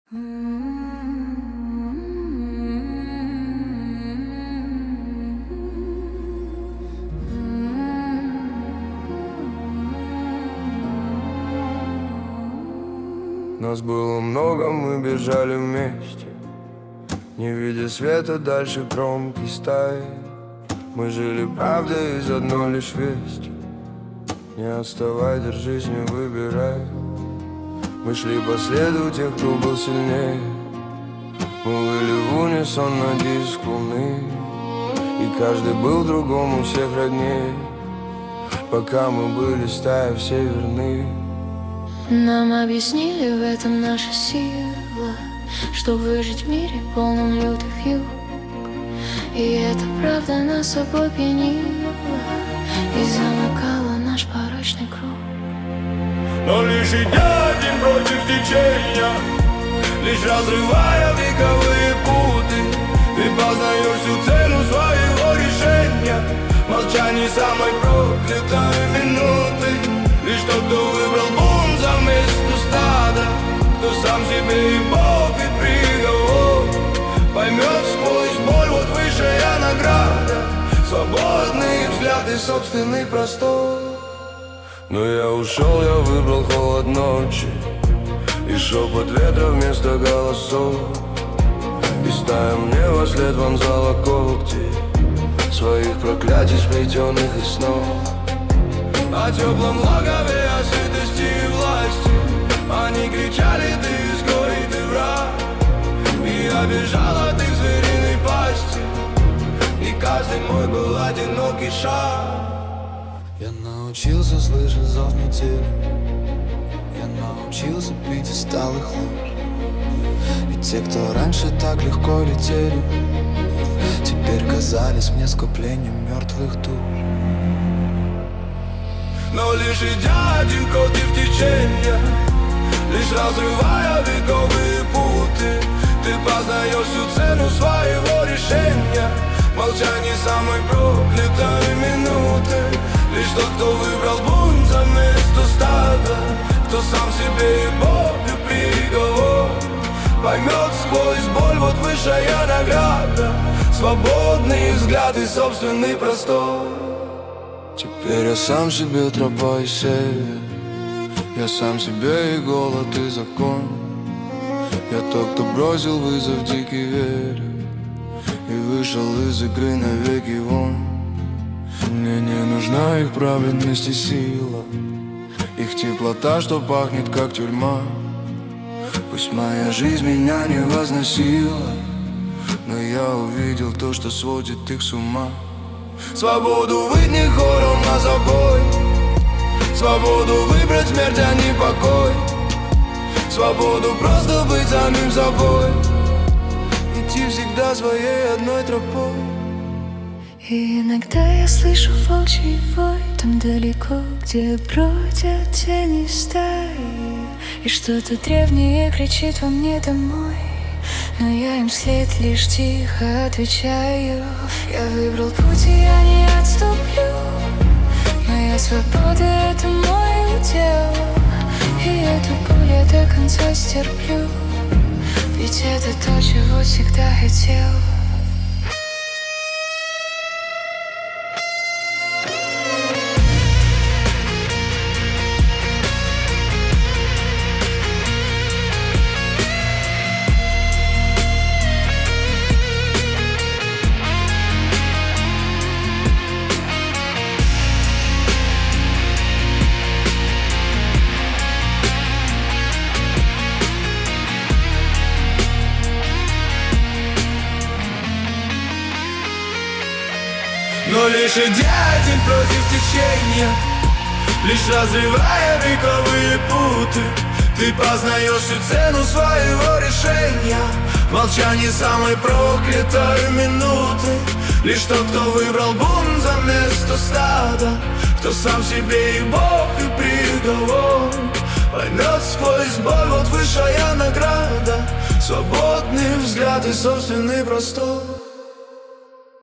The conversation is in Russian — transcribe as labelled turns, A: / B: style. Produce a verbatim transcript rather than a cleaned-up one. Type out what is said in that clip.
A: Нас было много, мы бежали вместе, не видя света дальше громкой стаи. Мы жили правдой из одной лишь вести: не отставай, держись, не выбирай. Мы шли по следу тех, кто был сильнее. Мы выли в унисон на диск луны, и каждый был другому всех роднее. Пока мы были стая, все верны.
B: Нам объяснили, в этом наша сила, что выжить в мире, полном лютых юг. И эта правда нас собой пьянила и замыкала наш порочный круг.
C: Но лишь идя один против течения, лишь разрывая вековые путы, ты познаешь всю цену своего решения. Молчание самой проклятой минуты. Лишь тот, кто выбрал бунт за место стада, кто сам себе и Бог, и приговор, поймет сквозь боль, вот высшая награда, свободный взгляд и собственный простор.
A: Но я ушел, я выбрал холод ночи и шепот ветра вместо голосов. И стая мне во след вонзала когти своих проклятий, сплетенных из снов.
C: О теплом логове, о сытости и власти они кричали: ты изгой, ты враг. И я бежал от их звериной пасти, и каждый мой был одинокий шаг.
D: Я научился слышать зов метели, я научился пить из сталых луж. И те, кто раньше так легко летели, теперь казались мне скоплением мертвых душ.
C: Но лишь идя один против течения, лишь разрывая вековые путы, ты познаешь всю цену своего решения. Молчание самой проклятой минуты. Лишь тот, кто выбрал бунт за место стада, кто сам себе и Бог, и приговор, поймет сквозь боль, вот высшая награда, свободный взгляд и собственный простор.
A: Теперь я сам себе тропа и север, я сам себе и голод, и закон. Я тот, кто бросил вызов дикой вере и вышел из игры навеки вон. Мне не нужна их праведность и сила, их теплота, что пахнет как тюрьма. Пусть моя жизнь меня не возносила, но я увидел то, что сводит их с ума.
C: Свободу выдни хором на забой, свободу выбрать смерть, а не покой, свободу просто быть самим собой, идти всегда своей одной тропой.
B: И иногда я слышу волчий вой там далеко, где бродят тени стаи, и что-то древнее кричит во мне домой. Но я им вслед лишь тихо отвечаю: я выбрал путь, и я не отступлю. Моя свобода — это мой удел, и эту боль я до конца стерплю, ведь это то, чего всегда хотел.
C: Но лишь идя один против течения, лишь разрывая вековые путы, ты познаешь всю цену своего решения. Молчание самой проклятой минуты. Лишь тот, кто выбрал бунт за место стада, кто сам себе и Бог, и приговор, поймет сквозь боль, вот высшая награда, свободный взгляд и собственный простор.